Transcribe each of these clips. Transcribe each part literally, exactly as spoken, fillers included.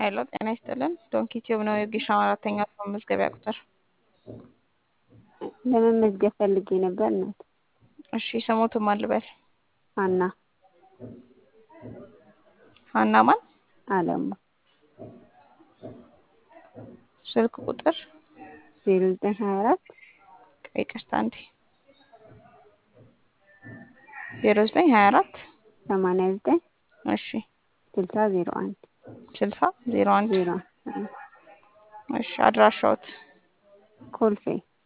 ሄሎ ጤና ይስጥልን። ዶንኪ ቲዩብ ነው የግሻው አራተኛ ሰው መዝገቢያ ቁጥር። ለመመዝገብ ፈልጌ ነበር እናት። እሺ ስሞቱን ማን ልበል? ሀና ሀና ማን? አለሙ ስልክ ቁጥር ዜሮ ዘጠኝ ሀያ አራት ቀይ ቅርታ አንዴ ዜሮ ዘጠኝ ሀያ አራት ሰማንያ ዘጠኝ እሺ ስልሳ ዜሮ አንድ ስልሳ ዜሮ አንድ ዜሮ እሺ አድራሻዎት? ኮልፌ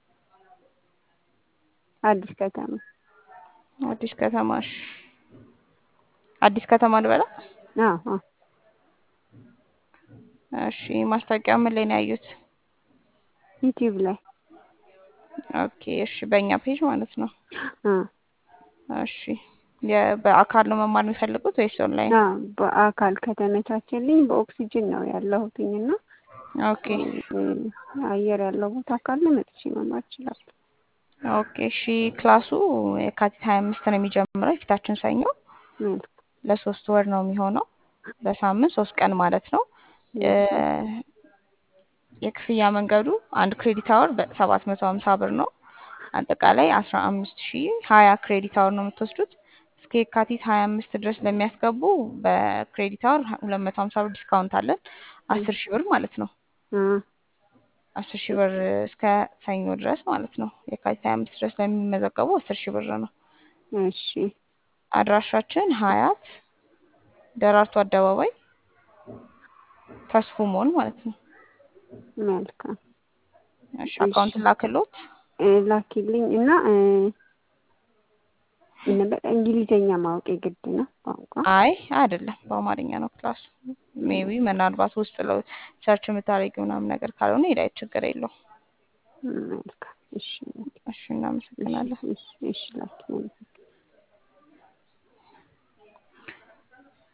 አዲስ ከተማ አዲስ ከተማ። እሺ አዲስ ከተማ ልበላ? አዎ አዎ። እሺ ማስታወቂያው ምን ላይ ነው ያዩት? ዩቲዩብ ላይ። ኦኬ እሺ በእኛ ፔጅ ማለት ነው። አ እሺ በአካል ነው መማር የሚፈልጉት ወይስ ኦንላይን? አዎ በአካል ከተመቻቸልኝ በኦክሲጅን ነው ያለሁትኝና ኦኬ አየር ያለው ቦታ ካለ መጥቼ መማር እችላለሁ። ኦኬ እሺ ክላሱ የካቲት ሀያ አምስት ነው የሚጀምረው የፊታችን ሰኞ። ለሶስት ወር ነው የሚሆነው በሳምንት ሶስት ቀን ማለት ነው። የክፍያ መንገዱ አንድ ክሬዲት አወር በሰባት መቶ ሀምሳ ብር ነው። አጠቃላይ አስራ አምስት ሺህ ሀያ ክሬዲት አወር ነው የምትወስዱት። እስከ የካቲት ሀያ አምስት ድረስ ለሚያስገቡ በክሬዲት አወር ሁለት መቶ ሀምሳ ብር ዲስካውንት አለን። አስር ሺህ ብር ማለት ነው። አስር ሺህ ብር እስከ ሰኞ ድረስ ማለት ነው። የካቲት ሀያ አምስት ድረስ ለሚመዘገቡ አስር ሺህ ብር ነው። እሺ አድራሻችን ሀያት ደራርቱ አደባባይ ተስፉ ሞል ማለት ነው። መልካም እሺ አካውንት ላክሎት ላኪልኝ እና እና በእንግሊዘኛ ማወቅ የግድ ነው ቋንቋ? አይ አይደለም በአማርኛ ነው ክላሱ። ሜቢ ምናልባት ውስጥ ለው ሰርች የምታደርጊው ምናምን ነገር ካልሆነ ሄዳይ ችግር የለውም። መልካም እሺ እሺ እናመሰግናለን። እሺ እሺ ላኪልኝ።